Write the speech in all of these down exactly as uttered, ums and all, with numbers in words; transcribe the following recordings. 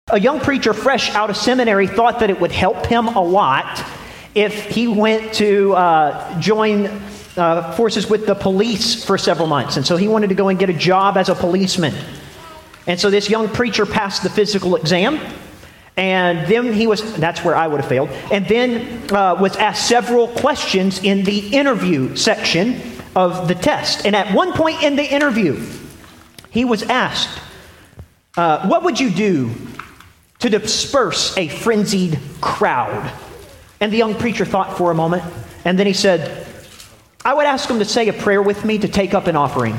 A young preacher fresh out of seminary thought that it would help him a lot if he went to uh, join uh, forces with the police for several months. And so he wanted to go and get a job as a policeman. And so this young preacher passed the physical exam. And then he was, that's where I would have failed. And then uh, was asked several questions in the interview section of the test. And at one point in the interview, he was asked, uh, what would you do to disperse a frenzied crowd? And the young preacher thought for a moment, and then he said, I would ask them to say a prayer with me to take up an offering.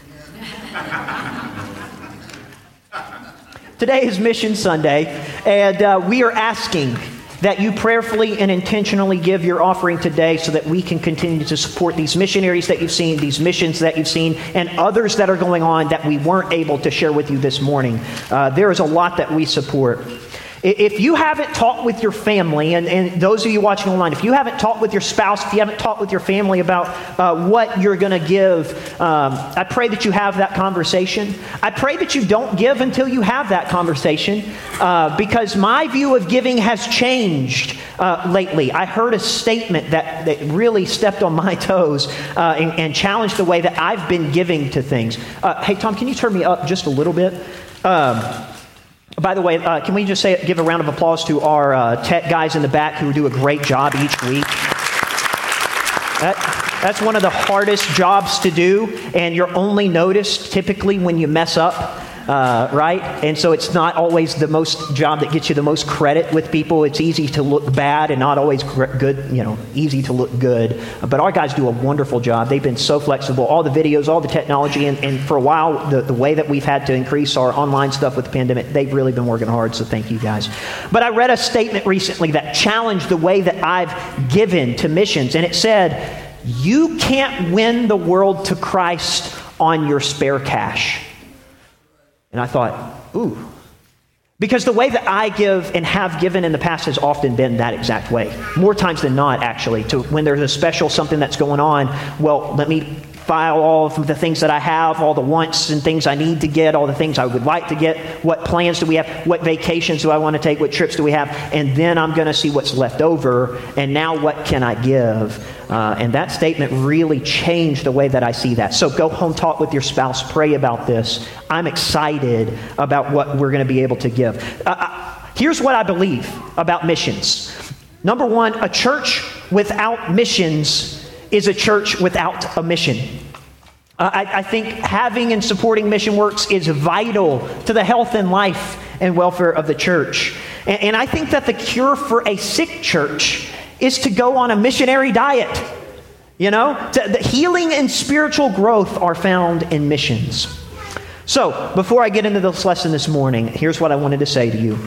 Today is Mission Sunday, and uh, we are asking that you prayerfully and intentionally give your offering today so that we can continue to support these missionaries that you've seen, these missions that you've seen, and others that are going on that we weren't able to share with you this morning. Uh, there is a lot that we support. If you haven't talked with your family, and, and those of you watching online, if you haven't talked with your spouse, if you haven't talked with your family about uh, what you're going to give, um, I pray that you have that conversation. I pray that you don't give until you have that conversation, uh, because my view of giving has changed uh, lately. I heard a statement that, that really stepped on my toes uh, and, and challenged the way that I've been giving to things. Uh, hey, Tom, can you turn me up just a little bit? Um, By the way, uh, can we just say, give a round of applause to our uh, tech guys in the back who do a great job each week? That, that's one of the hardest jobs to do, and you're only noticed typically when you mess up, uh, right? And so it's not always the most job that gets you the most credit with people. It's easy to look bad and not always good, you know, easy to look good. But our guys do a wonderful job. They've been so flexible. All the videos, all the technology, and, and for a while, the, the way that we've had to increase our online stuff with the pandemic, they've really been working hard, so thank you guys. But I read a statement recently that challenged the way that I've given to missions, and it said, you can't win the world to Christ on your spare cash. And I thought, ooh. Because the way that I give and have given in the past has often been that exact way. More times than not, actually. To when there's a special something that's going on, well, let me file all of the things that I have, all the wants and things I need to get, all the things I would like to get, what plans do we have, what vacations do I want to take, what trips do we have, and then I'm going to see what's left over, and now what can I give? Uh, and that statement really changed the way that I see that. So go home, talk with your spouse, pray about this. I'm excited about what we're going to be able to give. Uh, here's what I believe about missions. Number one, a church without missions is a church without a mission. Uh, I, I think having and supporting mission works is vital to the health and life and welfare of the church. And, and I think that the cure for a sick church is to go on a missionary diet. You know, to, the healing and spiritual growth are found in missions. So, before I get into this lesson this morning, here's what I wanted to say to you.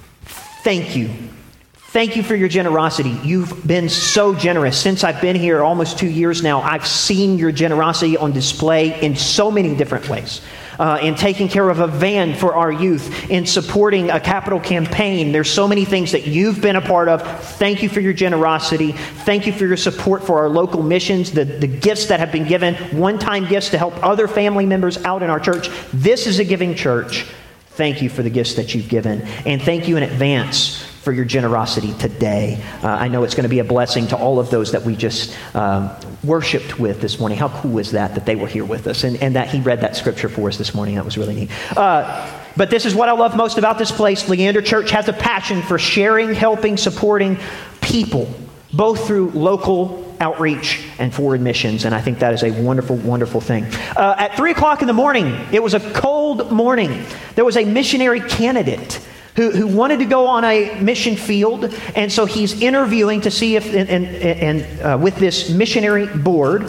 Thank you. Thank you for your generosity. You've been so generous. Since I've been here almost two years now, I've seen your generosity on display in so many different ways. Uh, in taking care of a van for our youth, in supporting a capital campaign. There's so many things that you've been a part of. Thank you for your generosity. Thank you for your support for our local missions, the, the gifts that have been given, one-time gifts to help other family members out in our church. This is a giving church. Thank you for the gifts that you've given. And thank you in advance for your generosity today. Uh, I know it's going to be a blessing to all of those that we just um, worshiped with this morning. How cool is that, that they were here with us and, and that he read that scripture for us this morning. That was really neat. Uh, but this is what I love most about this place. Leander Church has a passion for sharing, helping, supporting people, both through local outreach and foreign missions. And I think that is a wonderful, wonderful thing. Uh, at three o'clock in the morning, it was a cold morning. There was a missionary candidate Who, who wanted to go on a mission field, and so he's interviewing to see if, and, and, and uh, with this missionary board,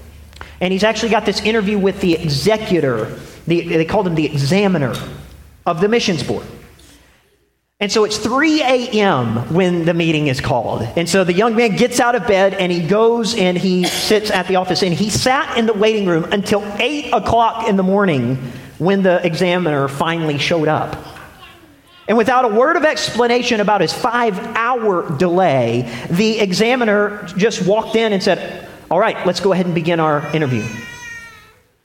and he's actually got this interview with the executor, the, they called him the examiner of the missions board. And so it's three a.m. when the meeting is called. And so the young man gets out of bed and he goes and he sits at the office, and he sat in the waiting room until eight o'clock in the morning when the examiner finally showed up. And without a word of explanation about his five-hour delay, the examiner just walked in and said, all right, let's go ahead and begin our interview.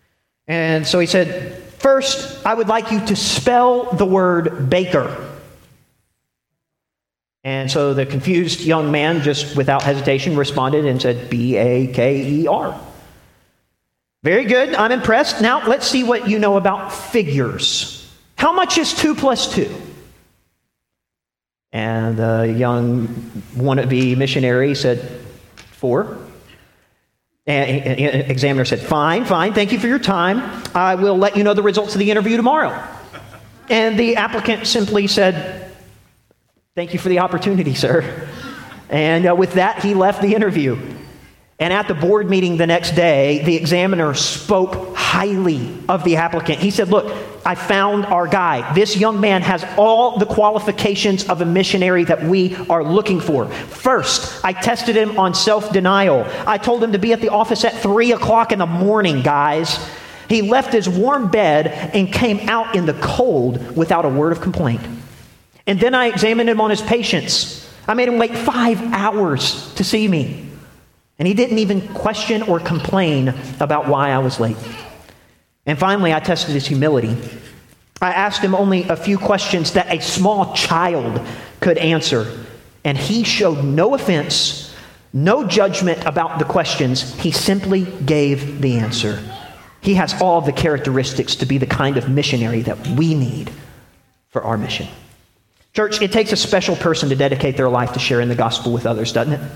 And so he said, first, I would like you to spell the word baker. And so the confused young man just without hesitation responded and said, B A K E R. Very good. I'm impressed. Now let's see what you know about figures. How much is two plus two? And the young wannabe missionary said, four. And the examiner said, fine, fine. Thank you for your time. I will let you know the results of the interview tomorrow. And the applicant simply said, thank you for the opportunity, sir. And uh, with that, he left the interview. And at the board meeting the next day, the examiner spoke highly of the applicant. He said, look, I found our guy. This young man has all the qualifications of a missionary that we are looking for. First, I tested him on self-denial. I told him to be at the office at three o'clock in the morning, guys. He left his warm bed and came out in the cold without a word of complaint. And then I examined him on his patience. I made him wait five hours to see me. And he didn't even question or complain about why I was late. And finally, I tested his humility. I asked him only a few questions that a small child could answer. And he showed no offense, no judgment about the questions. He simply gave the answer. He has all the characteristics to be the kind of missionary that we need for our mission. Church, it takes a special person to dedicate their life to sharing the gospel with others, doesn't it?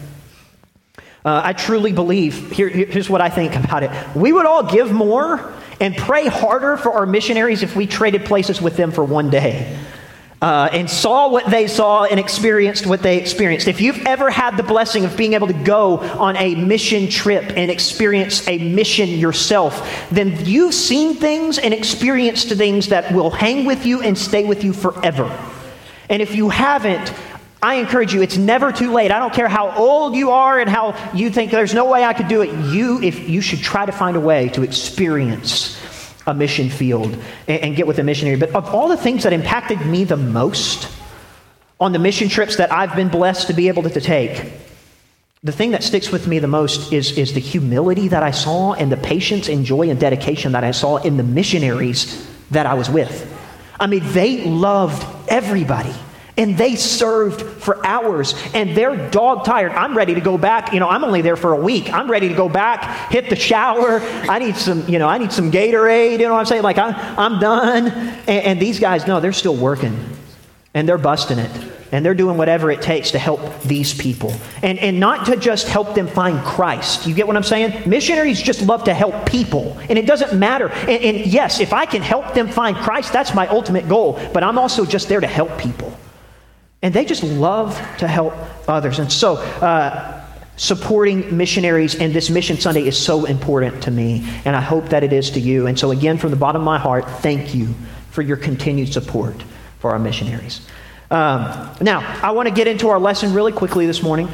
Uh, I truly believe, here, here's what I think about it. We would all give more and pray harder for our missionaries if we traded places with them for one day uh, and saw what they saw and experienced what they experienced. If you've ever had the blessing of being able to go on a mission trip and experience a mission yourself, then you've seen things and experienced things that will hang with you and stay with you forever. And if you haven't, I encourage you, it's never too late. I don't care how old you are and how you think there's no way I could do it. You, if you should try to find a way to experience a mission field and, and get with a missionary. But of all the things that impacted me the most on the mission trips that I've been blessed to be able to, to take, the thing that sticks with me the most is, is the humility that I saw and the patience and joy and dedication that I saw in the missionaries that I was with. I mean, they loved everybody. And they served for hours, and they're dog tired. I'm ready to go back. You know, I'm only there for a week. I'm ready to go back, hit the shower. I need some, you know, I need some Gatorade. You know what I'm saying? Like, I'm, I'm done. And, and these guys, no, they're still working, and they're busting it, and they're doing whatever it takes to help these people. And, and not to just help them find Christ. You get what I'm saying? Missionaries just love to help people, and it doesn't matter. And, and yes, if I can help them find Christ, that's my ultimate goal, but I'm also just there to help people. And they just love to help others. And so uh, supporting missionaries and this Mission Sunday is so important to me. And I hope that it is to you. And so again, from the bottom of my heart, thank you for your continued support for our missionaries. Um, now, I want to get into our lesson really quickly this morning.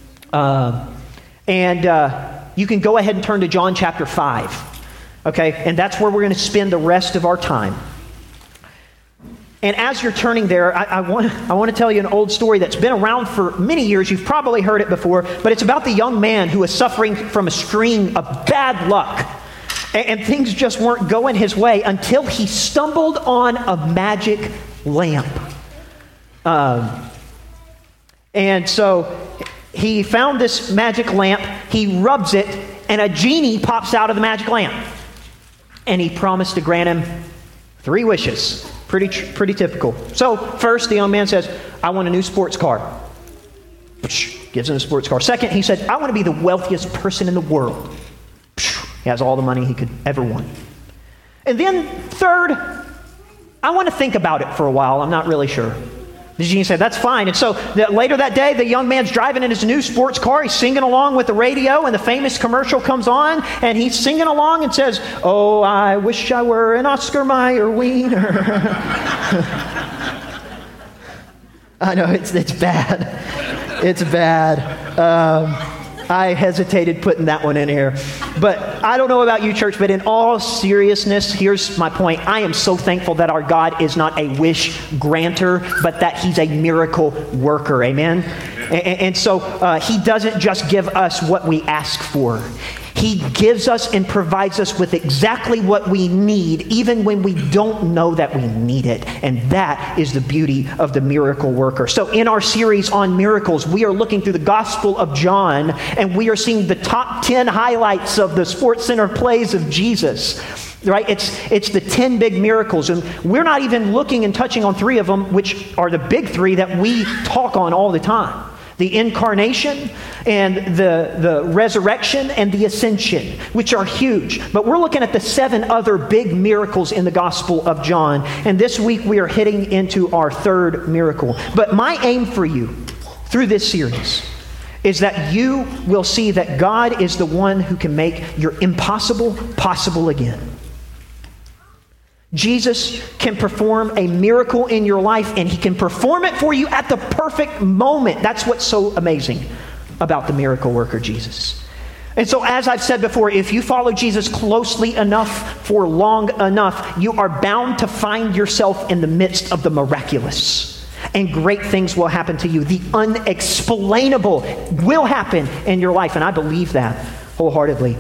Uh, and uh, you can go ahead and turn to John chapter five. Okay? And that's where we're going to spend the rest of our time. And as you're turning there, I, I, want, I want to tell you an old story that's been around for many years. You've probably heard it before, but it's about the young man who was suffering from a string of bad luck. And, and things just weren't going his way until he stumbled on a magic lamp. Um, and so he found this magic lamp, he rubs it, and a genie pops out of the magic lamp. And he promised to grant him three wishes. Pretty pretty typical. So first, the young man says, I want a new sports car. Gives him a sports car. Second, he said, I want to be the wealthiest person in the world. He has all the money he could ever want. And then third, I want to think about it for a while. I'm not really sure. The genie said, that's fine. And so the, later that day, the young man's driving in his new sports car. He's singing along with the radio, and the famous commercial comes on, and he's singing along and says, oh, I wish I were an Oscar Mayer wiener. I know, it's it's bad. It's bad. Um, I hesitated putting that one in here. But I don't know about you, church, but in all seriousness, here's my point. I am so thankful that our God is not a wish granter, but that he's a miracle worker. Amen? And, and so uh, he doesn't just give us what we ask for. He He gives us and provides us with exactly what we need, even when we don't know that we need it. And that is the beauty of the miracle worker. So in our series on miracles, we are looking through the Gospel of John, and we are seeing the top ten highlights of the Sports Center plays of Jesus. Right? It's it's the ten big miracles. And we're not even looking and touching on three of them, which are the big three that we talk on all the time. The incarnation and the, the resurrection and the ascension, which are huge. But we're looking at the seven other big miracles in the Gospel of John. And this week we are hitting into our third miracle. But my aim for you through this series is that you will see that God is the one who can make your impossible possible again. Jesus can perform a miracle in your life, and he can perform it for you at the perfect moment. That's what's so amazing about the miracle worker, Jesus. And so, as I've said before, if you follow Jesus closely enough for long enough, you are bound to find yourself in the midst of the miraculous. And great things will happen to you. The unexplainable will happen in your life, and I believe that wholeheartedly.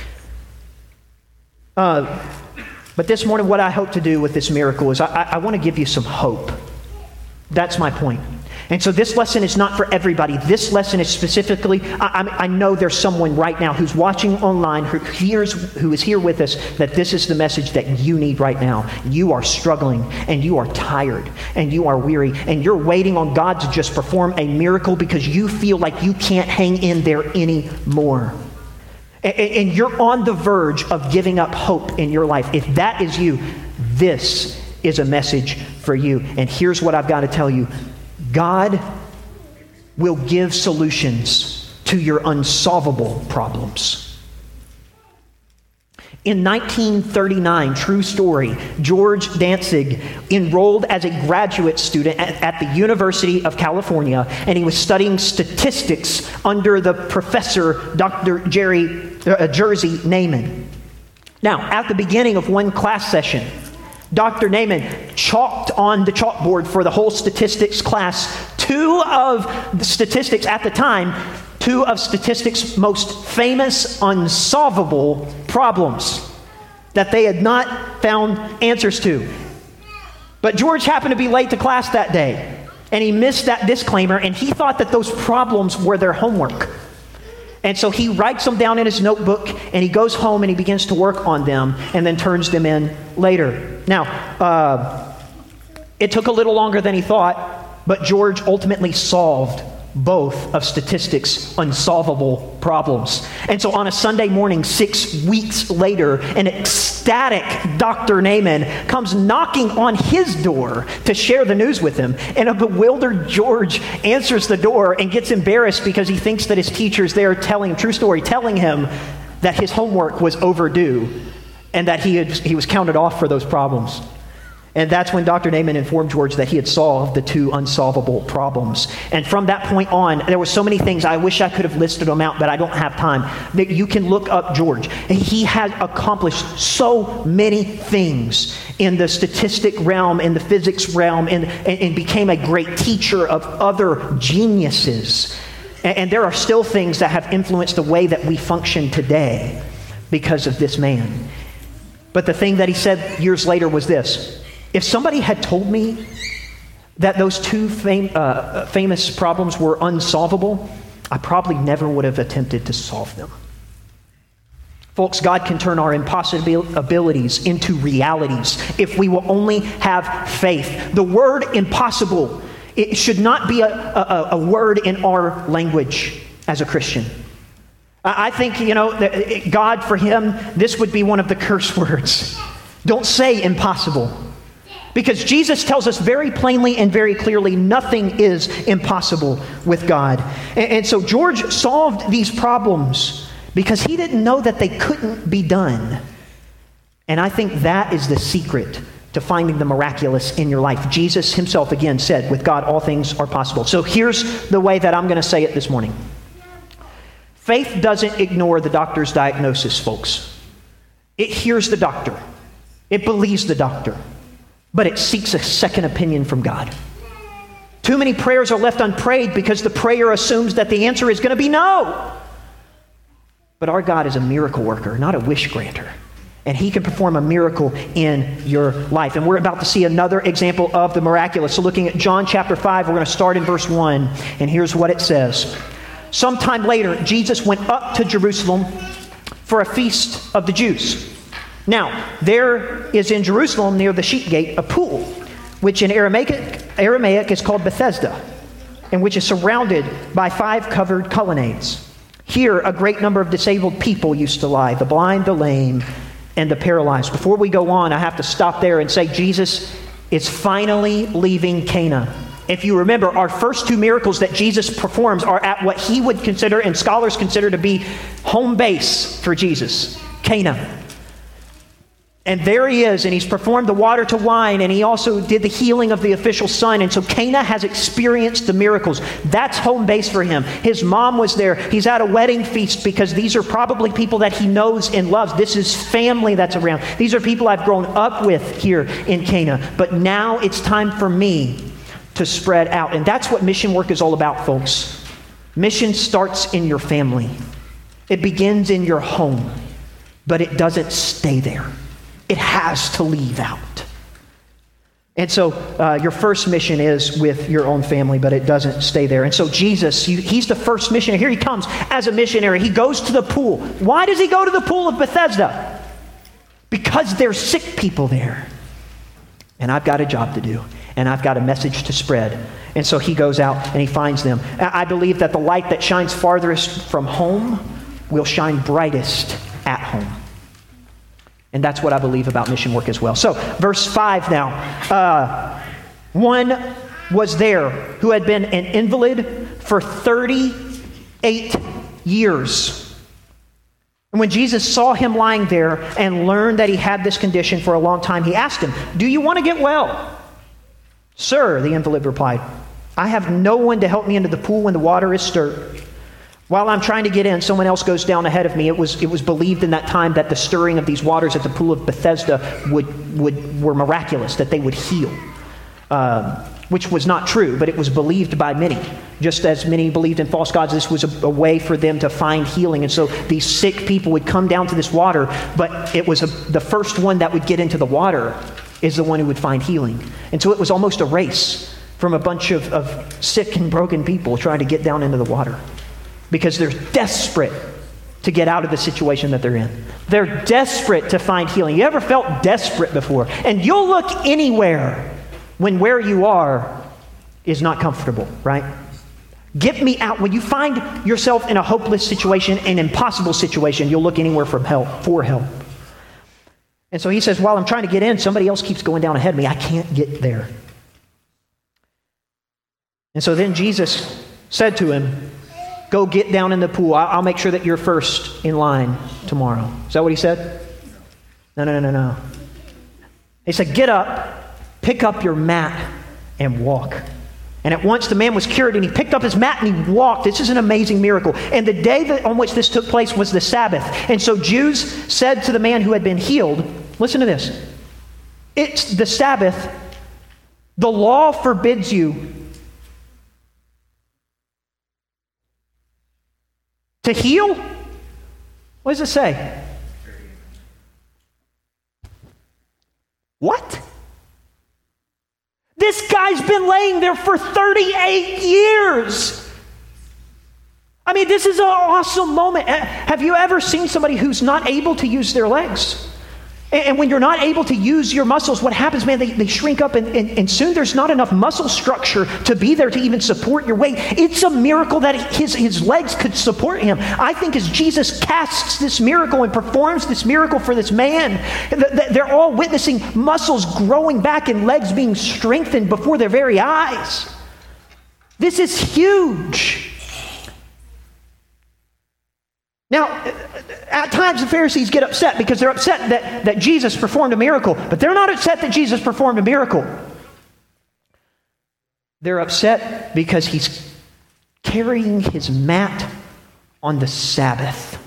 Uh... But this morning, what I hope to do with this miracle is I, I want to give you some hope. That's my point. And so this lesson is not for everybody. This lesson is specifically, I, I, I know there's someone right now who's watching online, who hears, who is here with us, that this is the message that you need right now. You are struggling, and you are tired, and you are weary, and you're waiting on God to just perform a miracle because you feel like you can't hang in there anymore. And you're on the verge of giving up hope in your life. If that is you, this is a message for you. And here's what I've got to tell you. God will give solutions to your unsolvable problems. In nineteen thirty-nine, true story, George Dantzig enrolled as a graduate student at, at the University of California, and he was studying statistics under the professor, Doctor Jerry uh, Jerzy Neyman. Now, at the beginning of one class session, Doctor Neyman chalked on the chalkboard for the whole statistics class two of the statistics at the time, two of statistics' most famous unsolvable problems that they had not found answers to. But George happened to be late to class that day, and he missed that disclaimer, and he thought that those problems were their homework. And so he writes them down in his notebook, and he goes home and he begins to work on them and then turns them in later. Now, uh, it took a little longer than he thought, but George ultimately solved both of statistics' unsolvable problems. And so on a Sunday morning, six weeks later, an ecstatic Doctor Neyman comes knocking on his door to share the news with him. And a bewildered George answers the door and gets embarrassed because he thinks that his teacher's there telling, true story, telling him that his homework was overdue and that he had, he was counted off for those problems. And that's when Doctor Neyman informed George that he had solved the two unsolvable problems. And from that point on, there were so many things. I wish I could have listed them out, but I don't have time. That you can look up George. And he had accomplished so many things in the statistic realm, in the physics realm, and, and, and became a great teacher of other geniuses. And, and there are still things that have influenced the way that we function today because of this man. But the thing that he said years later was this: if somebody had told me that those two fam- uh, famous problems were unsolvable, I probably never would have attempted to solve them. Folks, God can turn our impossibilities into realities if we will only have faith. The word impossible, it should not be a, a, a word in our language as a Christian. I think, you know, that God, for him, this would be one of the curse words. Don't say impossible. Because Jesus tells us very plainly and very clearly, nothing is impossible with God. And, and so George solved these problems because he didn't know that they couldn't be done. And I think that is the secret to finding the miraculous in your life. Jesus himself again said, with God, all things are possible. So here's the way that I'm going to say it this morning. Faith doesn't ignore the doctor's diagnosis, folks. It hears the doctor. It believes the doctor. But it seeks a second opinion from God. Too many prayers are left unprayed because the prayer assumes that the answer is going to be no. But our God is a miracle worker, not a wish granter. And he can perform a miracle in your life. And we're about to see another example of the miraculous. So looking at John chapter five, we're going to start in verse one. And here's what it says. Sometime later, Jesus went up to Jerusalem for a feast of the Jews. Now, there is in Jerusalem near the sheep gate a pool, which in Aramaic, Aramaic is called Bethesda, and which is surrounded by five covered colonnades. Here, a great number of disabled people used to lie, the blind, the lame, and the paralyzed. Before we go on, I have to stop there and say Jesus is finally leaving Cana. If you remember, our first two miracles that Jesus performs are at what he would consider and scholars consider to be home base for Jesus, Cana. And there he is, and he's performed the water to wine, and he also did the healing of the official son. And so Cana has experienced the miracles. That's home base for him. His mom was there. He's at a wedding feast because these are probably people that he knows and loves. This is family that's around. These are people I've grown up with here in Cana. But now it's time for me to spread out. And that's what mission work is all about, folks. Mission starts in your family. It begins in your home, but it doesn't stay there. It has to leave out. And so uh, your first mission is with your own family, but it doesn't stay there. And so Jesus, he, he's the first missionary. Here he comes as a missionary. He goes to the pool. Why does he go to the pool of Bethesda? Because there's sick people there. And I've got a job to do. And I've got a message to spread. And so he goes out and he finds them. I believe that the light that shines farthest from home will shine brightest at home. And that's what I believe about mission work as well. So, verse five now. Uh, one was there who had been an invalid for thirty-eight years. And when Jesus saw him lying there and learned that he had this condition for a long time, he asked him, "Do you want to get well?" "Sir," the invalid replied, "I have no one to help me into the pool when the water is stirred. While I'm trying to get in, someone else goes down ahead of me." It was it was believed in that time that the stirring of these waters at the pool of Bethesda would would were miraculous, that they would heal, uh, which was not true, but it was believed by many. Just as many believed in false gods, this was a, a way for them to find healing. And so these sick people would come down to this water, but it was a, the first one that would get into the water is the one who would find healing. And so it was almost a race from a bunch of, of sick and broken people trying to get down into the water. Because they're desperate to get out of the situation that they're in. They're desperate to find healing. You ever felt desperate before? And you'll look anywhere when where you are is not comfortable, right? Get me out. When you find yourself in a hopeless situation, an impossible situation, you'll look anywhere for help, for help. And so he says, while I'm trying to get in, somebody else keeps going down ahead of me. I can't get there. And so then Jesus said to him, "Go get down in the pool. I'll make sure that you're first in line tomorrow." Is that what he said? No, no, no, no, no. He said, "Get up, pick up your mat, and walk." And at once the man was cured, and he picked up his mat and he walked. This is an amazing miracle. And the day that, on which this took place was the Sabbath. And so Jews said to the man who had been healed, listen to this, "It's the Sabbath. The law forbids you to heal?" What does it say? What? This guy's been laying there for thirty-eight years. I mean, this is an awesome moment. Have you ever seen somebody who's not able to use their legs? And when you're not able to use your muscles, what happens, man, they, they shrink up and, and, and soon there's not enough muscle structure to be there to even support your weight. It's a miracle that his, his legs could support him. I think as Jesus casts this miracle and performs this miracle for this man, they're all witnessing muscles growing back and legs being strengthened before their very eyes. This is huge. Now, at times the Pharisees get upset because they're upset that, that Jesus performed a miracle, but they're not upset that Jesus performed a miracle. They're upset because he's carrying his mat on the Sabbath.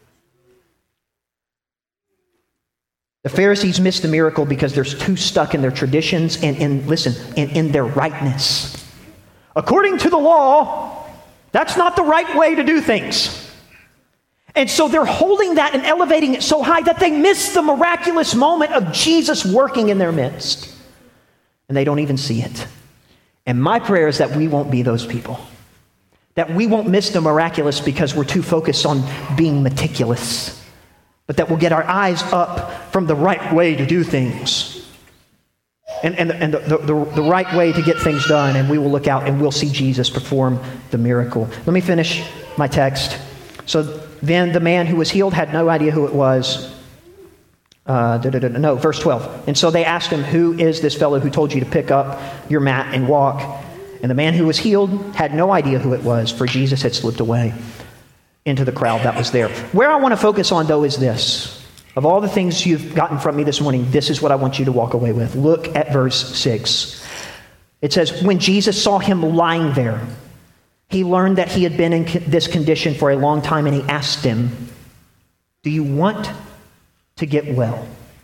The Pharisees miss the miracle because they're too stuck in their traditions and in, listen, and in their rightness. According to the law, that's not the right way to do things. And so they're holding that and elevating it so high that they miss the miraculous moment of Jesus working in their midst. And they don't even see it. And my prayer is that we won't be those people. That we won't miss the miraculous because we're too focused on being meticulous. But that we'll get our eyes up from the right way to do things. And, and, and the, the, the, the right way to get things done. And we will look out and we'll see Jesus perform the miracle. Let me finish my text. So then the man who was healed had no idea who it was. Uh, da, da, da, no, verse twelve. And so they asked him, who is this fellow who told you to pick up your mat and walk? And the man who was healed had no idea who it was, for Jesus had slipped away into the crowd that was there. Where I want to focus on, though, is this. Of all the things you've gotten from me this morning, this is what I want you to walk away with. Look at verse six. It says, when Jesus saw him lying there, he learned that he had been in this condition for a long time, and he asked him, do you want to get well?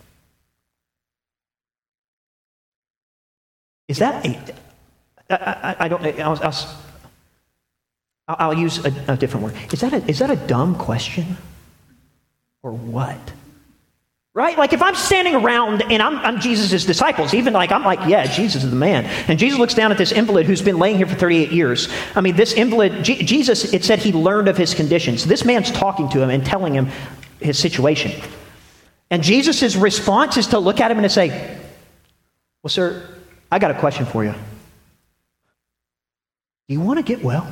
Is that a... I, I, I don't... I'll, I'll, I'll use a, a different word. Is that a, is that a dumb question? Or what? Right? Like if I'm standing around and I'm, I'm Jesus' disciples, even like I'm like, yeah, Jesus is the man. And Jesus looks down at this invalid who's been laying here for thirty-eight years. I mean, this invalid, G- Jesus, it said he learned of his conditions. This man's talking to him and telling him his situation. And Jesus' response is to look at him and to say, well, sir, I got a question for you. Do you want to get well?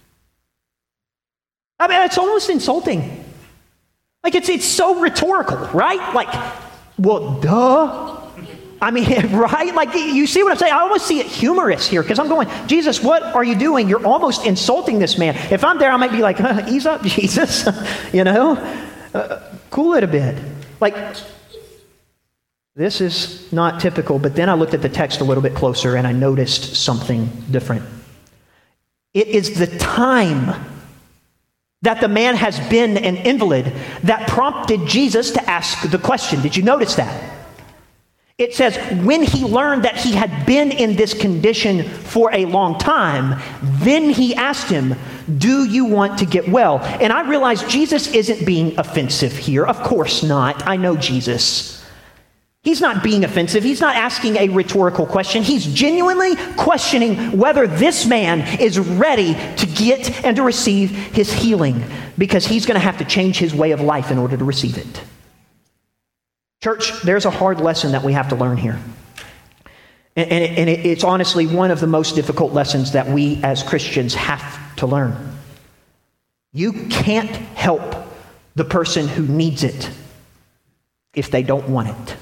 I mean, it's almost insulting. Like, it's it's so rhetorical, right? Like, well, duh. I mean, right? Like, you see what I'm saying? I almost see it humorous here, because I'm going, Jesus, what are you doing? You're almost insulting this man. If I'm there, I might be like, huh, ease up, Jesus. you know? Uh, cool it a bit. Like, this is not typical, but then I looked at the text a little bit closer, and I noticed something different. It is the time that the man has been an invalid that prompted Jesus to ask the question. Did you notice that? It says, when he learned that he had been in this condition for a long time, then he asked him, do you want to get well? And I realized Jesus isn't being offensive here. Of course not. I know Jesus. He's not being offensive. He's not asking a rhetorical question. He's genuinely questioning whether this man is ready to get and to receive his healing, because he's going to have to change his way of life in order to receive it. Church, there's a hard lesson that we have to learn here. And, and, it, and it, it's honestly one of the most difficult lessons that we as Christians have to learn. You can't help the person who needs it if they don't want it.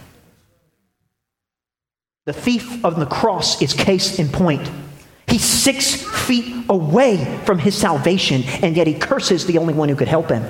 The thief on the cross is case in point. He's six feet away from his salvation, and yet he curses the only one who could help him.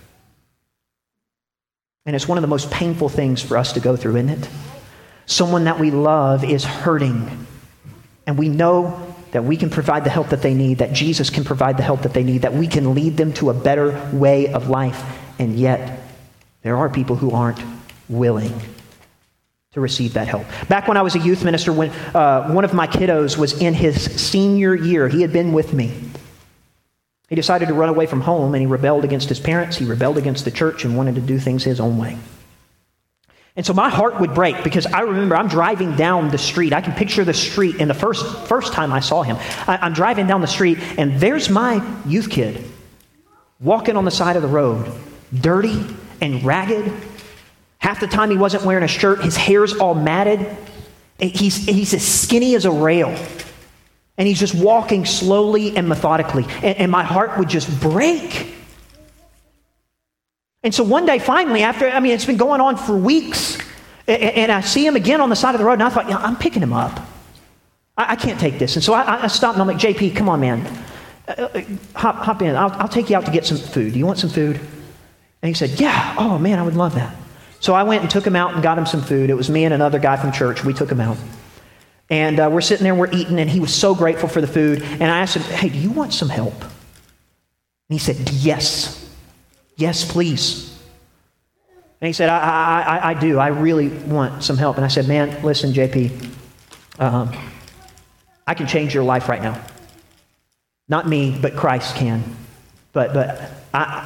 And it's one of the most painful things for us to go through, isn't it? Someone that we love is hurting, and we know that we can provide the help that they need, that Jesus can provide the help that they need, that we can lead them to a better way of life, and yet there are people who aren't willing to receive that help. Back when I was a youth minister, when uh, one of my kiddos was in his senior year, he had been with me. He decided to run away from home, and he rebelled against his parents, he rebelled against the church, and wanted to do things his own way. And so my heart would break, because I remember I'm driving down the street. I can picture the street, and the first first time I saw him, I, I'm driving down the street, and there's my youth kid walking on the side of the road, dirty and ragged. Half the time he wasn't wearing a shirt. His hair's all matted. He's, he's as skinny as a rail. And he's just walking slowly and methodically. And, and my heart would just break. And so one day, finally, after, I mean, it's been going on for weeks, and, and I see him again on the side of the road, and I thought, yeah, I'm picking him up. I, I can't take this. And so I, I stopped, and I'm like, J P, come on, man. Uh, hop, hop in. I'll, I'll take you out to get some food. Do you want some food? And he said, yeah. Oh, man, I would love that. So I went and took him out and got him some food. It was me and another guy from church. We took him out. And uh, we're sitting there, we're eating, and he was so grateful for the food. And I asked him, hey, do you want some help? And he said, yes. Yes, please. And he said, I, I, I, I do. I really want some help. And I said, man, listen, J P, um, I can change your life right now. Not me, but Christ can. But but I,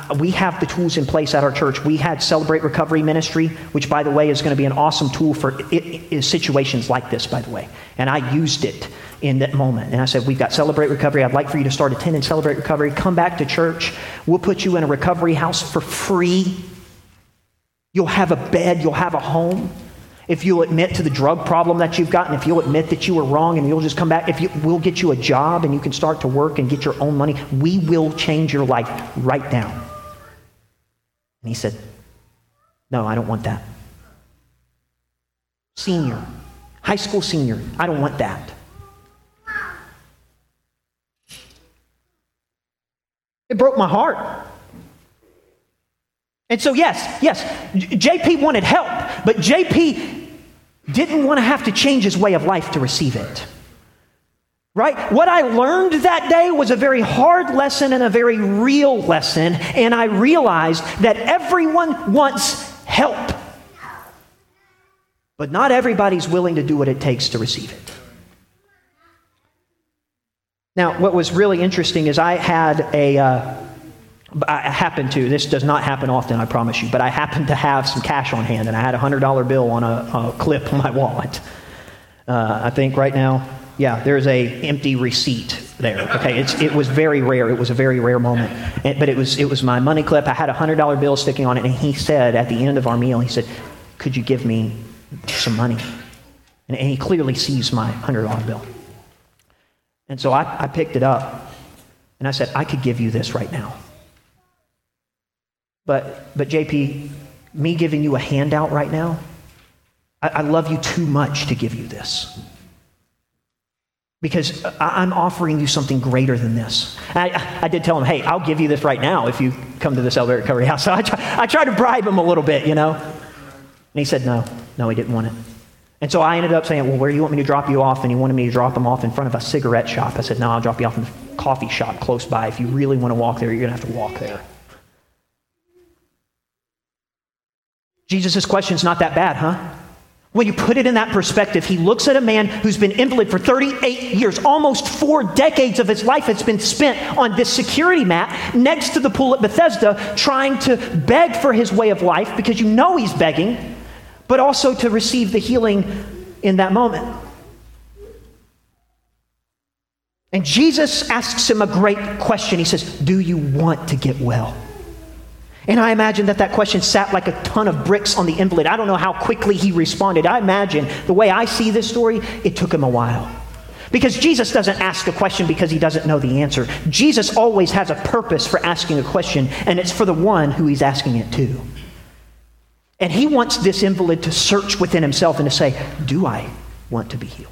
I, we have the tools in place at our church. We had Celebrate Recovery Ministry, which, by the way, is going to be an awesome tool for it, it, situations like this, by the way. And I used it in that moment. And I said, we've got Celebrate Recovery. I'd like for you to start attending Celebrate Recovery. Come back to church. We'll put you in a recovery house for free. You'll have a bed. You'll have a home. If you'll admit to the drug problem that you've got, and if you'll admit that you were wrong and you'll just come back, if you, we'll get you a job and you can start to work and get your own money, we will change your life right now. And he said, no, I don't want that. Senior, high school senior, I don't want that. It broke my heart. And so yes, yes, J P wanted help, but J P didn't want to have to change his way of life to receive it. Right? What I learned that day was a very hard lesson and a very real lesson, and I realized that everyone wants help. But not everybody's willing to do what it takes to receive it. Now, what was really interesting is I had a, uh, I happened to, this does not happen often, I promise you, but I happened to have some cash on hand, and I had a one hundred dollar bill on a, a clip on my wallet. Uh, I think right now, yeah, there's a empty receipt there. Okay, it's, it was very rare. It was a very rare moment. And, but it was, it was my money clip. I had a one hundred dollar bill sticking on it, and he said at the end of our meal, he said, could you give me some money? And, and he clearly sees my one hundred dollar bill. And so I, I picked it up, and I said, I could give you this right now. But, but J P, me giving you a handout right now, I, I love you too much to give you this. Because I, I'm offering you something greater than this. I, I did tell him, hey, I'll give you this right now if you come to the Celebrate Recovery House. So I, try, I tried to bribe him a little bit, you know. And he said no. No, he didn't want it. And so I ended up saying, well, where do you want me to drop you off? And he wanted me to drop him off in front of a cigarette shop. I said, no, I'll drop you off in a coffee shop close by. If you really want to walk there, you're going to have to walk there. Jesus' question's not that bad, huh? When you put it in that perspective, he looks at a man who's been invalid for thirty-eight years, almost four decades of his life has been spent on this security mat next to the pool at Bethesda, trying to beg for his way of life, because you know he's begging, but also to receive the healing in that moment. And Jesus asks him a great question. He says, do you want to get well? And I imagine that that question sat like a ton of bricks on the invalid. I don't know how quickly he responded. I imagine the way I see this story, it took him a while. Because Jesus doesn't ask a question because he doesn't know the answer. Jesus always has a purpose for asking a question, and it's for the one who he's asking it to. And he wants this invalid to search within himself and to say, do I want to be healed?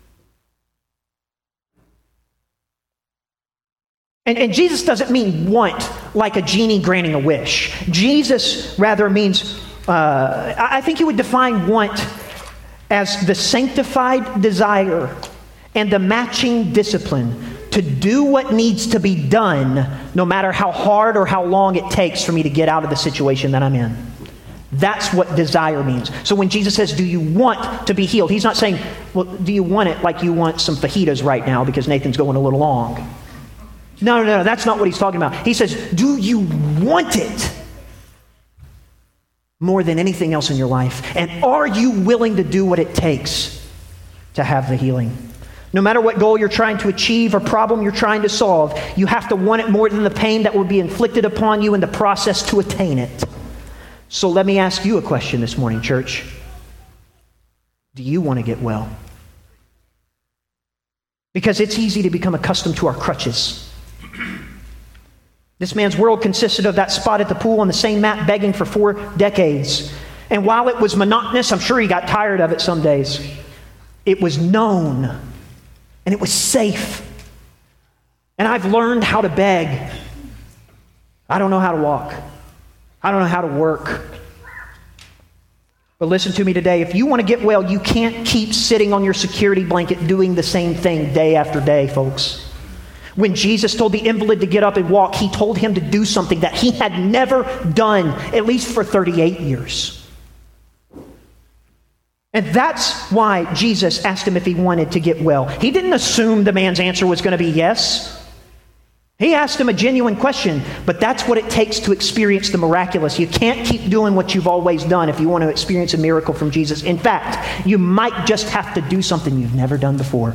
And, and Jesus doesn't mean want like a genie granting a wish. Jesus rather means, uh, I think he would define want as the sanctified desire and the matching discipline to do what needs to be done, no matter how hard or how long it takes for me to get out of the situation that I'm in. That's what desire means. So when Jesus says, do you want to be healed? He's not saying, well, do you want it like you want some fajitas right now because Nathan's going a little long? No, no, no, that's not what he's talking about. He says, do you want it more than anything else in your life? And are you willing to do what it takes to have the healing? No matter what goal you're trying to achieve or problem you're trying to solve, you have to want it more than the pain that will be inflicted upon you in the process to attain it. So let me ask you a question this morning, church. Do you want to get well? Because it's easy to become accustomed to our crutches. This man's world consisted of that spot at the pool on the same mat begging for four decades. And while it was monotonous, I'm sure he got tired of it some days. It was known and it was safe. And I've learned how to beg. I don't know how to walk. I don't know how to work. But listen to me today. If you want to get well, you can't keep sitting on your security blanket doing the same thing day after day, folks. When Jesus told the invalid to get up and walk, he told him to do something that he had never done, at least for thirty-eight years. And that's why Jesus asked him if he wanted to get well. He didn't assume the man's answer was going to be yes. He asked him a genuine question, but that's what it takes to experience the miraculous. You can't keep doing what you've always done if you want to experience a miracle from Jesus. In fact, you might just have to do something you've never done before.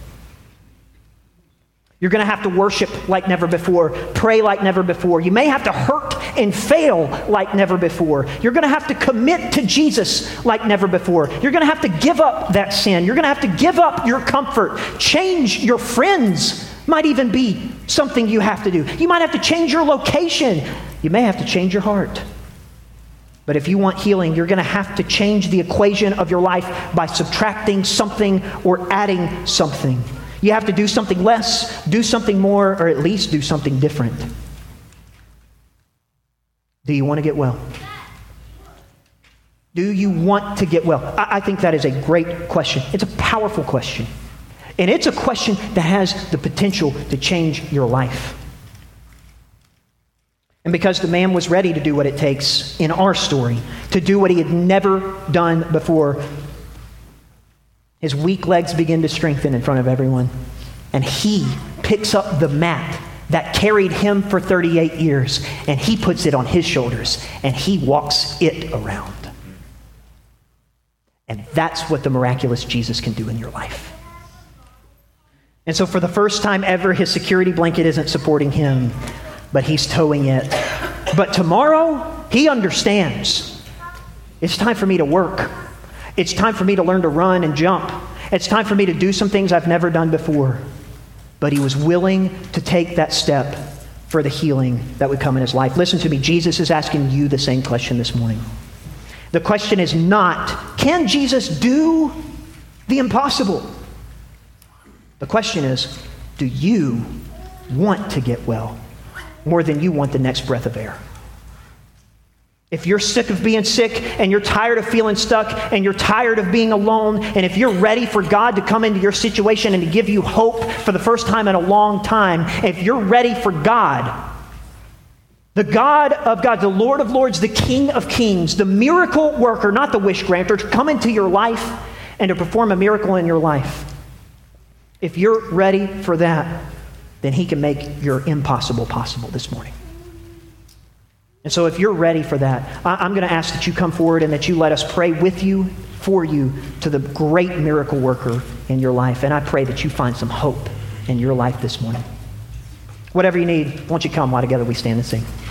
You're going to have to worship like never before, pray like never before. You may have to hurt and fail like never before. You're going to have to commit to Jesus like never before. You're going to have to give up that sin. You're going to have to give up your comfort. Change your friends might even be something you have to do. You might have to change your location. You may have to change your heart. But if you want healing, you're going to have to change the equation of your life by subtracting something or adding something. You have to do something less, do something more, or at least do something different. Do you want to get well? Do you want to get well? I, I think that is a great question. It's a powerful question. And it's a question that has the potential to change your life. And because the man was ready to do what it takes in our story, to do what he had never done before, his weak legs begin to strengthen in front of everyone. And he picks up the mat that carried him for thirty-eight years, and he puts it on his shoulders, and he walks it around. And that's what the miraculous Jesus can do in your life. And so for the first time ever, his security blanket isn't supporting him, but he's towing it. But tomorrow, he understands. It's time for me to work. It's time for me to learn to run and jump. It's time for me to do some things I've never done before. But he was willing to take that step for the healing that would come in his life. Listen to me. Jesus is asking you the same question this morning. The question is not, can Jesus do the impossible? The question is, do you want to get well more than you want the next breath of air? If you're sick of being sick and you're tired of feeling stuck and you're tired of being alone, and if you're ready for God to come into your situation and to give you hope for the first time in a long time, if you're ready for God, the God of God, the Lord of Lords, the King of Kings, the miracle worker, not the wish granter, to come into your life and to perform a miracle in your life, if you're ready for that, then he can make your impossible possible this morning. And so if you're ready for that, I'm going to ask that you come forward and that you let us pray with you, for you, to the great miracle worker in your life. And I pray that you find some hope in your life this morning. Whatever you need, won't you come while together we stand and sing.